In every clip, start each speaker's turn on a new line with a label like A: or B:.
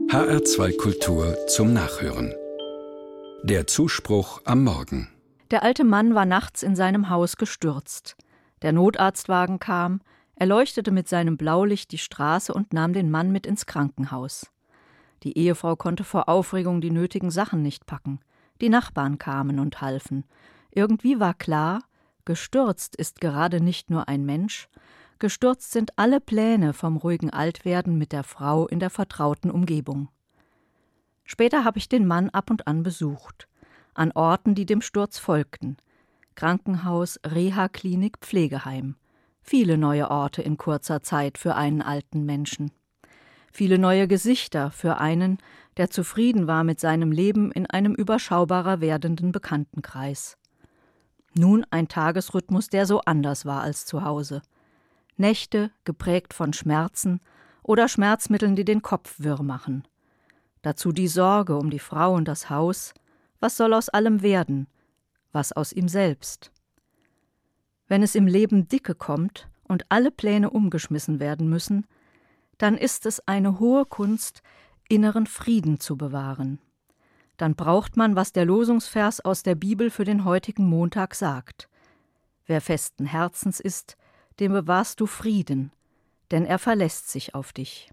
A: HR2 Kultur zum Nachhören. Der Zuspruch am Morgen.
B: Der alte Mann war nachts in seinem Haus gestürzt. Der Notarztwagen kam, er leuchtete mit seinem Blaulicht die Straße und nahm den Mann mit ins Krankenhaus. Die Ehefrau konnte vor Aufregung die nötigen Sachen nicht packen. Die Nachbarn kamen und halfen. Irgendwie war klar, gestürzt ist gerade nicht nur ein Mensch, gestürzt sind alle Pläne vom ruhigen Altwerden mit der Frau in der vertrauten Umgebung. Später habe ich den Mann ab und an besucht, an Orten, die dem Sturz folgten. Krankenhaus, Reha-Klinik, Pflegeheim. Viele neue Orte in kurzer Zeit für einen alten Menschen. Viele neue Gesichter für einen, der zufrieden war mit seinem Leben in einem überschaubarer werdenden Bekanntenkreis. Nun ein Tagesrhythmus, der so anders war als zu Hause. Nächte geprägt von Schmerzen oder Schmerzmitteln, die den Kopf wirr machen. Dazu die Sorge um die Frau und das Haus. Was soll aus allem werden? Was aus ihm selbst? Wenn es im Leben dicke kommt und alle Pläne umgeschmissen werden müssen, dann ist es eine hohe Kunst, inneren Frieden zu bewahren. Dann braucht man, was der Losungsvers aus der Bibel für den heutigen Montag sagt. Wer festen Herzens ist, dem bewahrst du Frieden, denn er verlässt sich auf dich.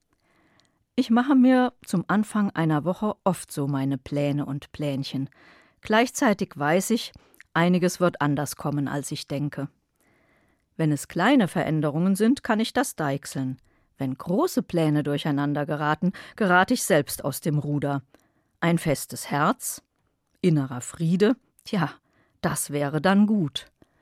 B: Ich mache mir zum Anfang einer Woche oft so meine Pläne und Plänchen. Gleichzeitig weiß ich, einiges wird anders kommen, als ich denke. Wenn es kleine Veränderungen sind, kann ich das deichseln. Wenn große Pläne durcheinander geraten, gerate ich selbst aus dem Ruder. Ein festes Herz, innerer Friede, das wäre dann gut.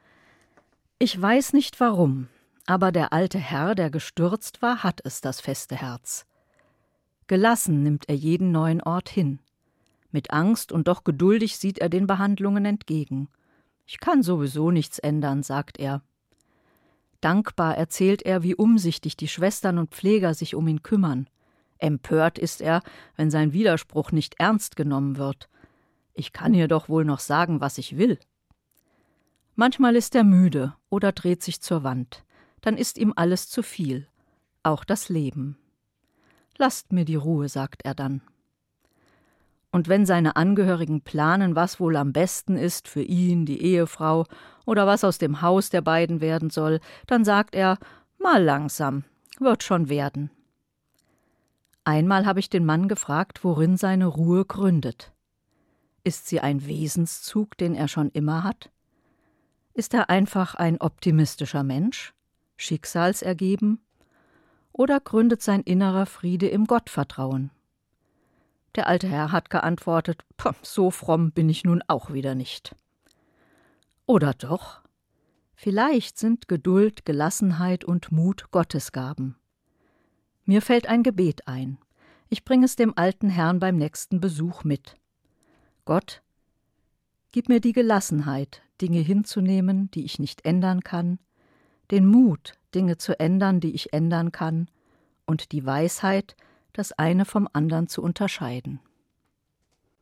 B: Ich weiß nicht warum, aber der alte Herr, der gestürzt war, hat es, das feste Herz. Gelassen nimmt er jeden neuen Ort hin. Mit Angst und doch geduldig sieht er den Behandlungen entgegen. Ich kann sowieso nichts ändern, sagt er. Dankbar erzählt er, wie umsichtig die Schwestern und Pfleger sich um ihn kümmern. Empört ist er, wenn sein Widerspruch nicht ernst genommen wird. Ich kann ihr doch wohl noch sagen, was ich will. Manchmal ist er müde oder dreht sich zur Wand. Dann ist ihm alles zu viel, auch das Leben. Lasst mir die Ruhe, sagt er dann. Und wenn seine Angehörigen planen, was wohl am besten ist für ihn, die Ehefrau, oder was aus dem Haus der beiden werden soll, dann sagt er, mal langsam, wird schon werden. Einmal habe ich den Mann gefragt, worin seine Ruhe gründet. Ist sie ein Wesenszug, den er schon immer hat? Ist er einfach ein optimistischer Mensch, schicksalsergeben? Oder gründet sein innerer Friede im Gottvertrauen? Der alte Herr hat geantwortet, so fromm bin ich nun auch wieder nicht. Oder doch? Vielleicht sind Geduld, Gelassenheit und Mut Gottesgaben. Mir fällt ein Gebet ein. Ich bringe es dem alten Herrn beim nächsten Besuch mit. Gott, gib mir die Gelassenheit, Dinge hinzunehmen, die ich nicht ändern kann, den Mut, Dinge zu ändern, die ich ändern kann, und die Weisheit, das eine vom anderen zu unterscheiden.